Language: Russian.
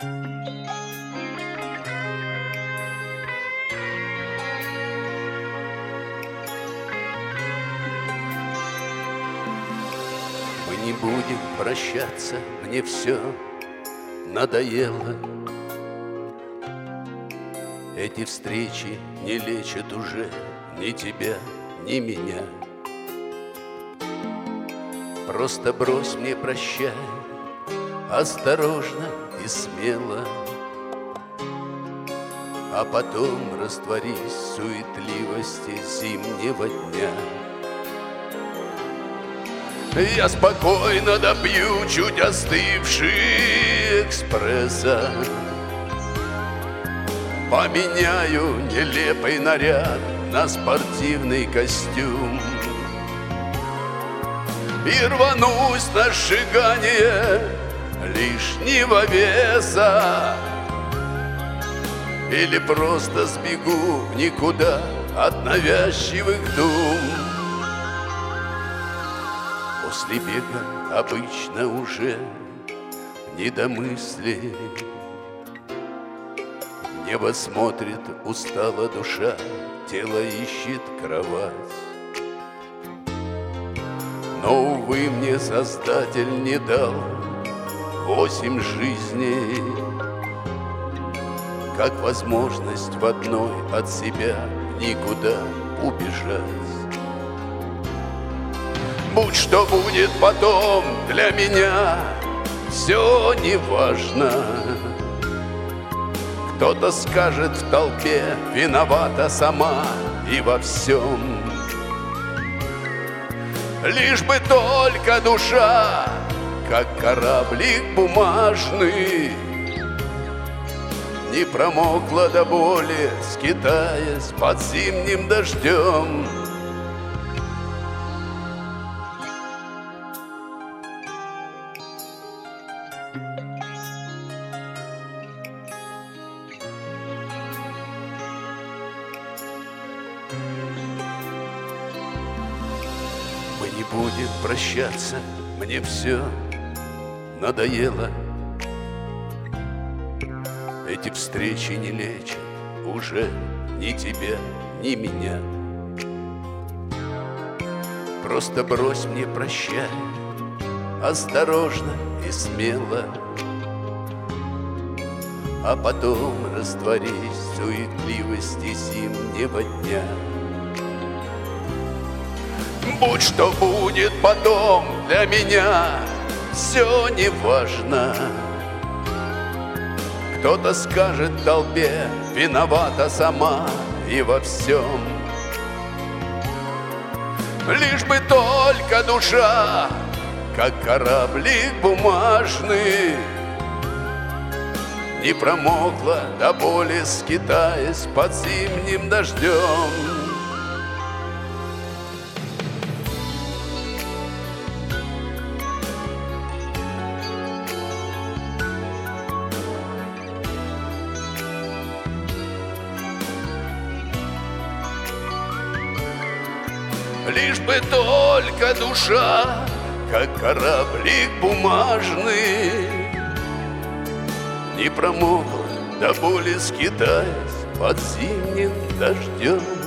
Мы не будем прощаться, мне все надоело. Эти встречи не лечат уже ни тебя, ни меня. Просто брось мне прощай, осторожно и смело, а потом растворись в суетливости зимнего дня. Я спокойно допью чуть остывший экспресса, поменяю нелепый наряд на спортивный костюм и рванусь на сжигание лишнего веса, или просто сбегу в никуда от навязчивых дум. После бега обычно уже не до мыслей. Небо смотрит, устала душа, тело ищет кровать. Но, увы, мне Создатель не дал 8 жизней, как возможность в одной от себя никуда убежать. Будь что будет потом, для меня все не важно. Кто-то скажет в толпе, виновата сама и во всем. Лишь бы только душа, как кораблик бумажный, не промокла до боли, скитаясь под зимним дождем. Мы не будем прощаться, мне все надоело. Эти встречи не лечат уже ни тебя, ни меня. Просто брось мне прощай, осторожно и смело, а потом растворись в суетливости зимнего дня. Будь что будет потом, для меня все не важно. Кто-то скажет в толпе, виновата сама и во всем. Лишь бы только душа, как кораблик бумажный, не промокла до боли, скитаясь под зимним дождем. Лишь бы только душа, как кораблик бумажный, не промокла до боли, скитаясь под зимним дождем.